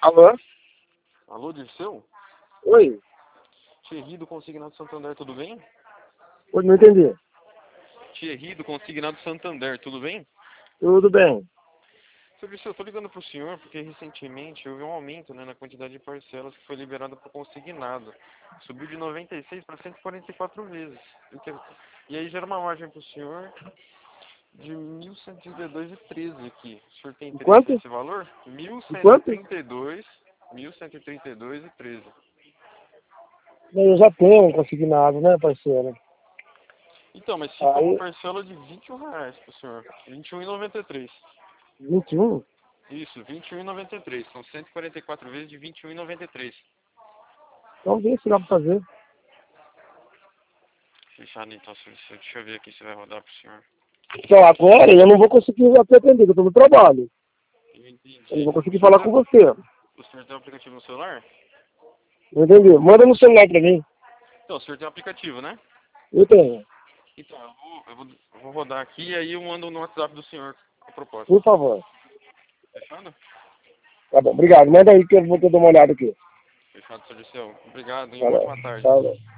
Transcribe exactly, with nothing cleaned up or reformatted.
Alô? Alô, Dirceu? Oi? Thierry do Consignado Santander, tudo bem? Oi, não entendi. Thierry do Consignado Santander, tudo bem? Tudo bem. Seu Dirceu, eu estou ligando para o senhor porque recentemente houve um aumento, né, na quantidade de parcelas que foi liberada para o consignado. Subiu de noventa e seis para cento e quarenta e quatro vezes. O que- E aí gera uma margem para o senhor de mil cento e trinta e dois e treze aqui. O senhor tem interesse Enquanto? nesse valor? Mil cento e Enquanto? trinta e dois, mil cento e trinta e dois e treze. Eu já tenho um consignado, né, parceiro? Então, mas ficou uma Aí, parcela de vinte e um reais para o senhor. vinte e um e noventa e três. vinte e um? Isso, vinte e um e noventa e três. São cento e quarenta e quatro vezes de vinte e um e noventa e três. Então vê se dá pra fazer. Fechado então, senhor. Deixa eu ver aqui se vai rodar pro senhor. Então agora eu não vou conseguir até atender, eu tô no trabalho. Eu Eu não entendi. vou O conseguir senhor falar com tem, você. o senhor tem um aplicativo no celular? Não entendi. Manda no celular pra mim. Então, o senhor tem um aplicativo, né? Eu tenho. Então, eu vou, eu vou, eu vou rodar aqui e aí eu mando no WhatsApp do senhor a proposta. Por favor. Fechado? Tá bom, obrigado. Manda aí que eu vou ter uma olhada aqui. Fechado, senhor Dirceu. Obrigado e uma Valeu. ótima tarde. Valeu.